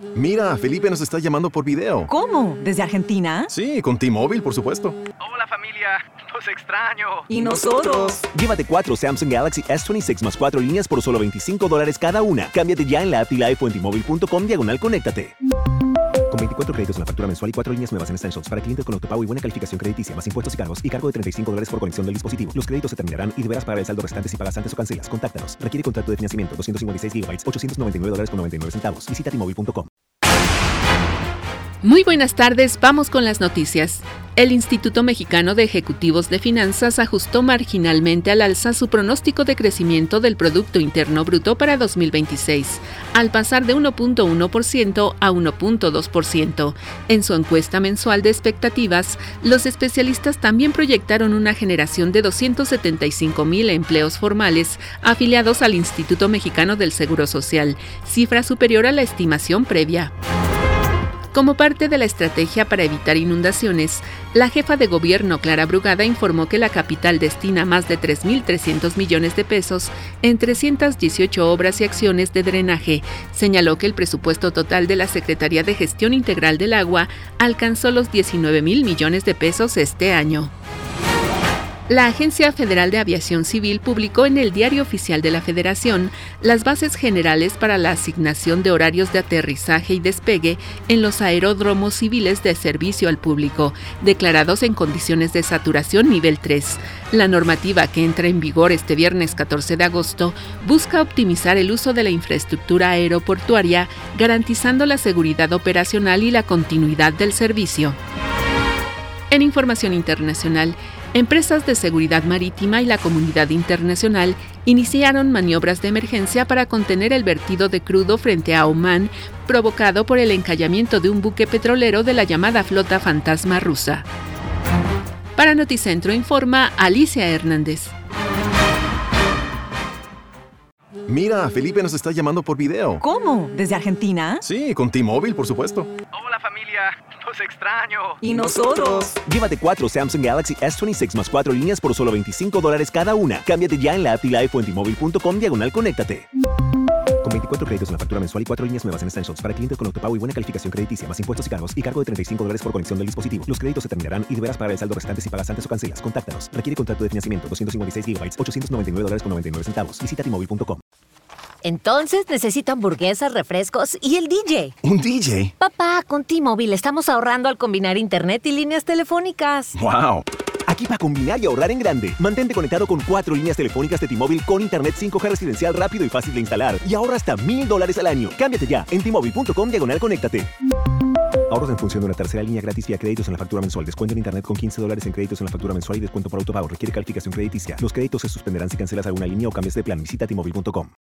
Mira, Felipe nos está llamando por video. ¿Cómo? ¿Desde Argentina? Sí, con T-Mobile, por supuesto. Hola familia, los extraño. ¿Y nosotros? Llévate 4 Samsung Galaxy S26 más 4 líneas por solo $25 cada una. Cámbiate ya en la app y la iPhone T-Mobile.com/conéctate. Con 24 créditos en la factura mensual y 4 líneas nuevas en Essentials para clientes con autopago y buena calificación crediticia, más impuestos y cargo de $35 por conexión del dispositivo. Los créditos se terminarán y deberás pagar el saldo restante si pagas antes o cancelas. Contáctanos. Requiere contrato de financiamiento. 256 GB, $899.99. Visita T-Mobile.com. Muy buenas tardes, vamos con las noticias. El Instituto Mexicano de Ejecutivos de Finanzas ajustó marginalmente al alza su pronóstico de crecimiento del Producto Interno Bruto para 2026, al pasar de 1.1% a 1.2%. En su encuesta mensual de expectativas, los especialistas también proyectaron una generación de 275,000 empleos formales afiliados al Instituto Mexicano del Seguro Social, cifra superior a la estimación previa. Como parte de la estrategia para evitar inundaciones, la jefa de gobierno Clara Brugada informó que la capital destina más de 3.300 millones de pesos en 318 obras y acciones de drenaje. Señaló que el presupuesto total de la Secretaría de Gestión Integral del Agua alcanzó los 19,000 millones de pesos este año. La Agencia Federal de Aviación Civil publicó en el Diario Oficial de la Federación las bases generales para la asignación de horarios de aterrizaje y despegue en los aeródromos civiles de servicio al público, declarados en condiciones de saturación nivel 3. La normativa, que entra en vigor este viernes 14 de agosto, busca optimizar el uso de la infraestructura aeroportuaria, garantizando la seguridad operacional y la continuidad del servicio. En información internacional, empresas de seguridad marítima y la comunidad internacional iniciaron maniobras de emergencia para contener el vertido de crudo frente a Omán, provocado por el encallamiento de un buque petrolero de la llamada flota fantasma rusa. Para Noticentro informa Alicia Hernández. Mira, Felipe nos está llamando por video. ¿Cómo? ¿Desde Argentina? Sí, con T-Mobile, por supuesto. Hola familia, los extraño. ¿Y nosotros? Llévate 4 Samsung Galaxy S26 más 4 líneas por solo $25 cada una. Cámbiate ya en la app y la iPhone T-Mobile.com/conéctate. Con 24 créditos en la factura mensual y 4 líneas nuevas en Essentials para clientes con autopago y buena calificación crediticia, más impuestos y cargo de $35 por conexión del dispositivo. Los créditos se terminarán y deberás pagar el saldo restante si pagas antes o cancelas. Contáctanos. Requiere contrato de financiamiento. 256 GB, $899.99. Visita T-Mobile.com. Entonces necesito hamburguesas, refrescos y el DJ. ¿Un DJ? Papá, con T-Mobile estamos ahorrando al combinar internet y líneas telefónicas. ¡Wow! Aquí para combinar y ahorrar en grande. Mantente conectado con 4 líneas telefónicas de T-Mobile con internet 5G residencial rápido y fácil de instalar. Y ahorra hasta $1,000 al año. Cámbiate ya en T-Mobile.com/conéctate. Ahorros en función de una tercera línea gratis vía créditos en la factura mensual. Descuento en internet con $15 en créditos en la factura mensual y descuento por autopago. Requiere calificación crediticia. Los créditos se suspenderán si cancelas alguna línea o cambias de plan. Visita T-Mobile.com.